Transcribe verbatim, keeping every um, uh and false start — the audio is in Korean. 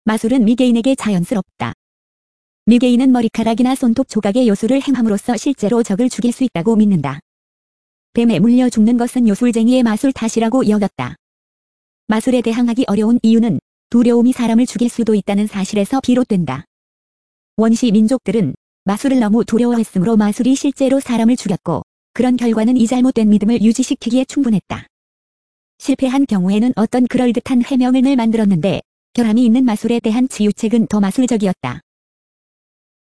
마술은 미개인에게 자연스럽다. 미개인은 머리카락이나 손톱 조각의 요술을 행함으로써 실제로 적을 죽일 수 있다고 믿는다. 뱀에 물려 죽는 것은 요술쟁이의 마술 탓이라고 여겼다. 마술에 대항하기 어려운 이유는 두려움이 사람을 죽일 수도 있다는 사실에서 비롯된다. 원시 민족들은 마술을 너무 두려워했으므로 마술이 실제로 사람을 죽였고, 그런 결과는 이 잘못된 믿음을 유지시키기에 충분했다. 실패한 경우에는 어떤 그럴듯한 해명을 늘 만들었는데, 결함이 있는 마술에 대한 치유책은 더 마술적이었다.